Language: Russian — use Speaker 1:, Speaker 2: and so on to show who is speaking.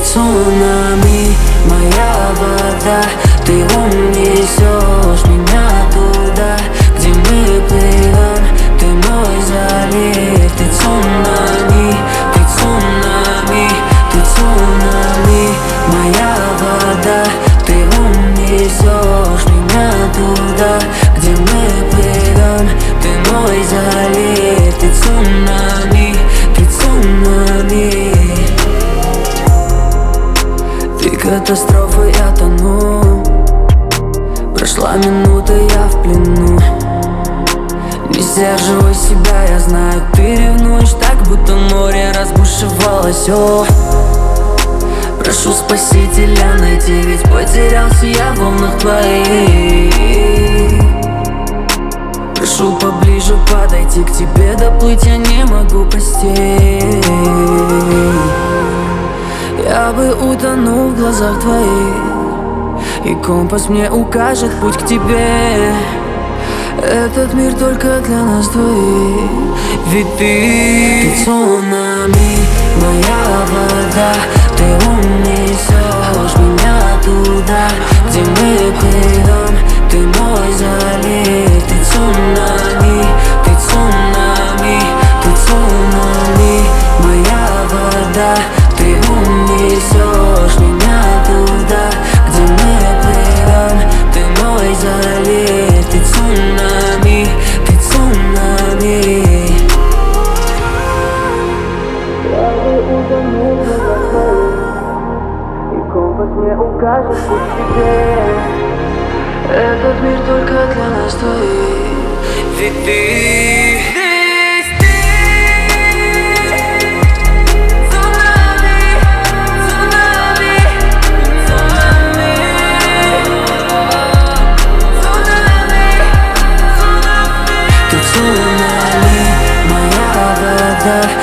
Speaker 1: цунами, моя вода. Ты унесешь меня туда, где мы плывем. Ты мой залив, ты цунами, ты цунами, ты цунами, моя вода. Ты унесешь меня туда, где мы плывем. Ты мой залив, ты цунами, ты цунами. Ты катастрофа, я тону. Прошла минута, я в плену. Не сдерживай себя, я знаю, ты ревнуешь так, будто море разбушевалось. О, прошу спасителя найти, ведь потерялся я в волнах твоих. Прошу поближе подойти к тебе, доплыть я не могу, прости. Я бы утонул в глазах твоих, и компас мне укажет путь к тебе. Этот мир только для нас двоих. Ведь ты цунами, моя вода. Ты унесешь меня туда, где мы плывем. Ты мой залив, ты цунами, ты цунами, ты цунами, моя вода. Ты унесешь меня туда, где мы плывем. Ты мой залив, ты цунами, ты цунами. Я бы утонул в глазах твоих, и компас мне укажет путь к тебе. Этот мир только для нас двоих. Ведь ты цунами, моя вода.